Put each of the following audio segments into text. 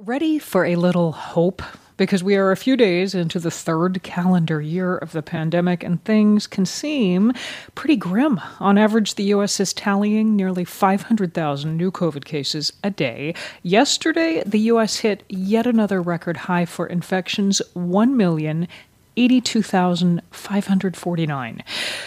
Ready for a little hope? Because we are a few days into the third calendar year of the pandemic, and things can seem pretty grim. On average, the U.S. is tallying nearly 500,000 new COVID cases a day. Yesterday, the U.S. hit yet another record high for infections, 1,082,549.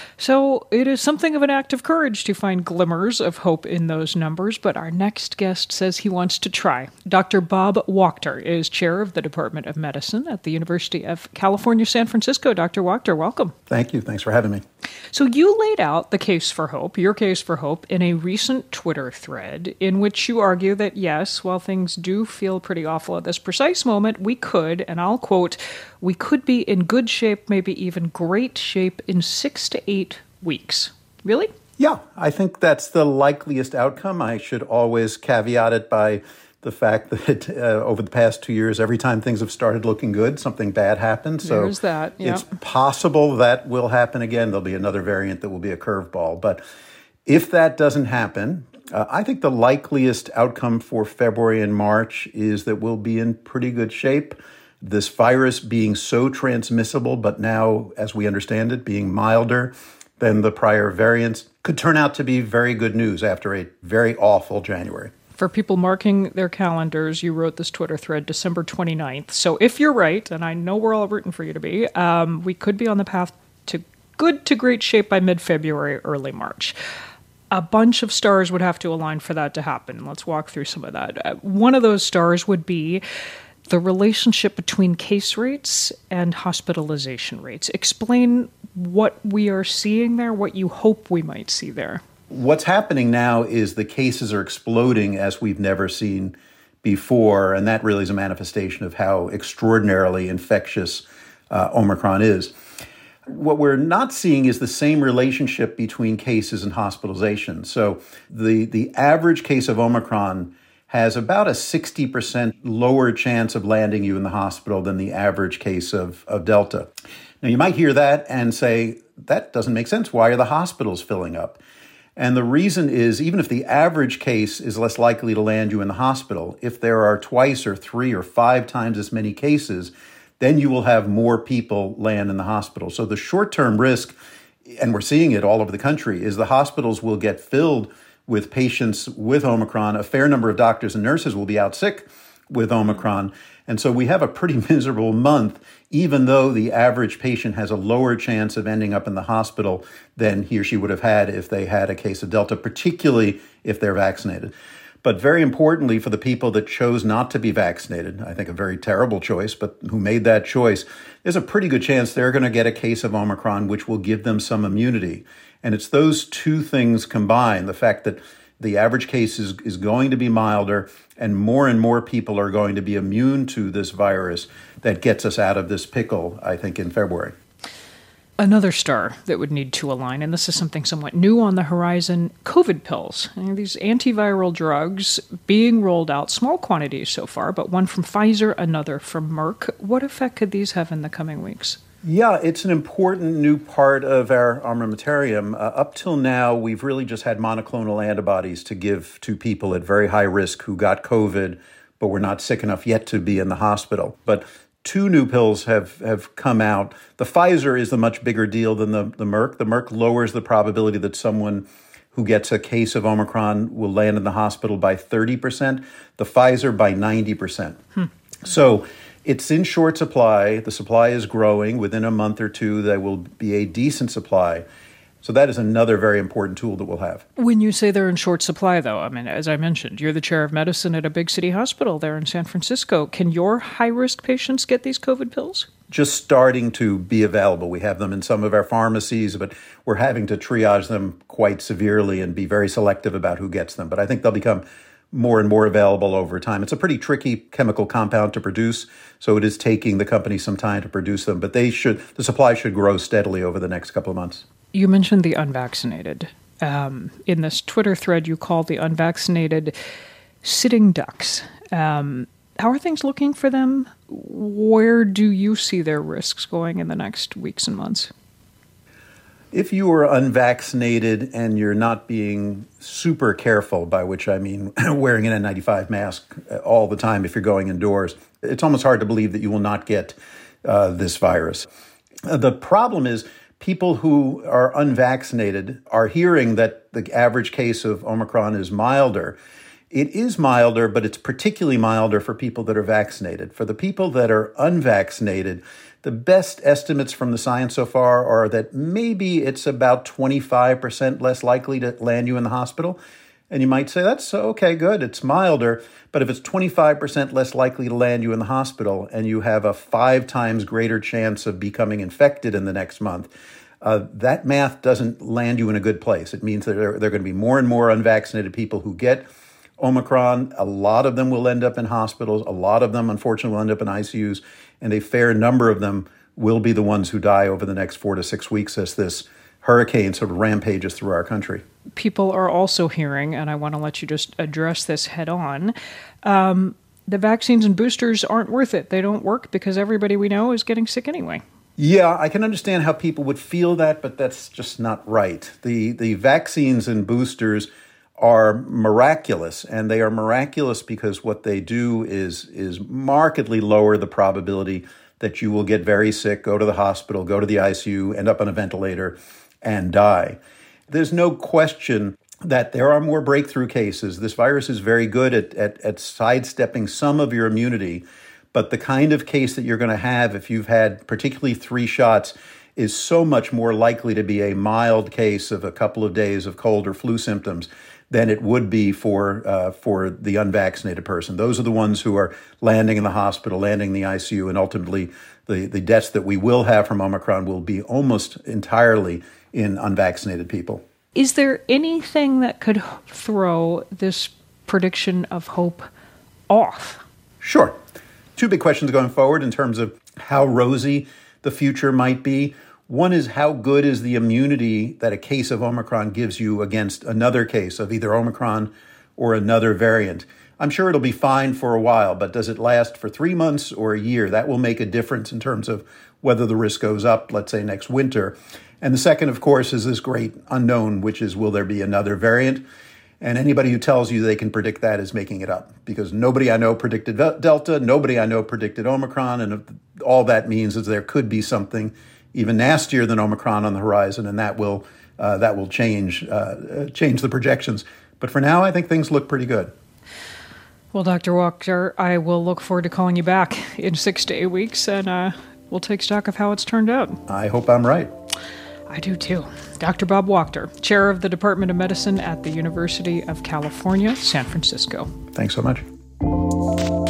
So it is something of an act of courage to find glimmers of hope in those numbers, but our next guest says he wants to try. Dr. Bob Wachter is chair of the Department of Medicine at the University of California, San Francisco. Dr. Wachter, welcome. Thank you. Thanks for having me. So you laid out the case for hope, your case for hope, in a recent Twitter thread in which you argue that, yes, while things do feel pretty awful at this precise moment, we could, and I'll quote, we could be in good shape, maybe even great shape in 6 to 8 weeks. Really? Yeah, I think that's the likeliest outcome. I should always caveat it by the fact that over the past 2 years, every time things have started looking good, something bad happens. So there's that. Yeah. It's possible that will happen again. There'll be another variant that will be a curveball. But if that doesn't happen, I think the likeliest outcome for February and March is that we'll be in pretty good shape. This virus being so transmissible, but now, as we understand it, being milder than the prior variants, could turn out to be very good news after a very awful January. For people marking their calendars, you wrote this Twitter thread December 29th. So if you're right, and I know we're all rooting for you to be, we could be on the path to good to great shape by mid-February, early March. A bunch of stars would have to align for that to happen. Let's walk through some of that. One of those stars would be the relationship between case rates and hospitalization rates. Explain what we are seeing there, what you hope we might see there. What's happening now is the cases are exploding as we've never seen before, and that really is a manifestation of how extraordinarily infectious Omicron is. What we're not seeing is the same relationship between cases and hospitalization. So the average case of Omicron has about a 60% lower chance of landing you in the hospital than the average case of Delta. Now, you might hear that and say, that doesn't make sense. Why are the hospitals filling up? And the reason is, even if the average case is less likely to land you in the hospital, if there are twice or 3 or 5 times as many cases, then you will have more people land in the hospital. So the short-term risk, and we're seeing it all over the country, is the hospitals will get filled with patients with Omicron. A fair number of doctors and nurses will be out sick with Omicron. And so we have a pretty miserable month, even though the average patient has a lower chance of ending up in the hospital than he or she would have had if they had a case of Delta, particularly if they're vaccinated. But very importantly, for the people that chose not to be vaccinated, I think a very terrible choice, but who made that choice, there's a pretty good chance they're going to get a case of Omicron, which will give them some immunity. And it's those two things combined, the fact that the average case is going to be milder and more people are going to be immune to this virus, that gets us out of this pickle, I think, in February. Another star that would need to align, and this is something somewhat new on the horizon, COVID pills. These antiviral drugs being rolled out, small quantities so far, but one from Pfizer, another from Merck. What effect could these have in the coming weeks? Yeah, it's an important new part of our armamentarium. Up till now, we've really just had monoclonal antibodies to give to people at very high risk who got COVID, but were not sick enough yet to be in the hospital. But 2 new pills have come out. The Pfizer is the much bigger deal than the Merck. The Merck lowers the probability that someone who gets a case of Omicron will land in the hospital by 30%, the Pfizer by 90%. So it's in short supply. The supply is growing. Within a month or two, there will be a decent supply. So that is another very important tool that we'll have. When you say they're in short supply, though, I mean, as I mentioned, you're the chair of medicine at a big city hospital there in San Francisco. Can your high-risk patients get these COVID pills? Just starting to be available. We have them in some of our pharmacies, but we're having to triage them quite severely and be very selective about who gets them. But I think they'll become more and more available over time. It's a pretty tricky chemical compound to produce, so it is taking the company some time to produce them. But the supply should grow steadily over the next couple of months. You mentioned the unvaccinated. In this Twitter thread, you call the unvaccinated sitting ducks. How are things looking for them? Where do you see their risks going in the next weeks and months? If you are unvaccinated and you're not being super careful, by which I mean wearing an N95 mask all the time if you're going indoors, it's almost hard to believe that you will not get this virus. The problem is people who are unvaccinated are hearing that the average case of Omicron is milder. It is milder, but it's particularly milder for people that are vaccinated. For the people that are unvaccinated, the best estimates from the science so far are that maybe it's about 25% less likely to land you in the hospital. And you might say, that's okay, good, it's milder. But if it's 25% less likely to land you in the hospital and you have a 5 times greater chance of becoming infected in the next month, that math doesn't land you in a good place. It means that there are going to be more and more unvaccinated people who get Omicron. A lot of them will end up in hospitals. A lot of them, unfortunately, will end up in ICUs. And a fair number of them will be the ones who die over the next 4 to 6 weeks as this hurricane sort of rampages through our country. People are also hearing, and I want to let you just address this head on, the vaccines and boosters aren't worth it. They don't work because everybody we know is getting sick anyway. Yeah, I can understand how people would feel that, but that's just not right. The vaccines and boosters are miraculous, and they are miraculous because what they do is markedly lower the probability that you will get very sick, go to the hospital, go to the ICU, end up on a ventilator, and die. There's no question that there are more breakthrough cases. This virus is very good at sidestepping some of your immunity, but the kind of case that you're going to have if you've had particularly 3 shots is so much more likely to be a mild case of a couple of days of cold or flu symptoms than it would be for the unvaccinated person. Those are the ones who are landing in the hospital, landing in the ICU, and ultimately the deaths that we will have from Omicron will be almost entirely in unvaccinated people. Is there anything that could throw this prediction of hope off? Sure. 2 big questions going forward in terms of how rosy the future might be. One is how good is the immunity that a case of Omicron gives you against another case of either Omicron or another variant. I'm sure it'll be fine for a while, but does it last for 3 months or a year? That will make a difference in terms of whether the risk goes up, let's say next winter. And the second, of course, is this great unknown, which is will there be another variant? And anybody who tells you they can predict that is making it up, because nobody I know predicted Delta, nobody I know predicted Omicron, and all that means is there could be something even nastier than Omicron on the horizon, and that will change the projections. But for now, I think things look pretty good. Well, Dr. Wachter, I will look forward to calling you back in 6 to 8 weeks, and we'll take stock of how it's turned out. I hope I'm right. I do too. Dr. Bob Wachter, chair of the Department of Medicine at the University of California, San Francisco. Thanks so much.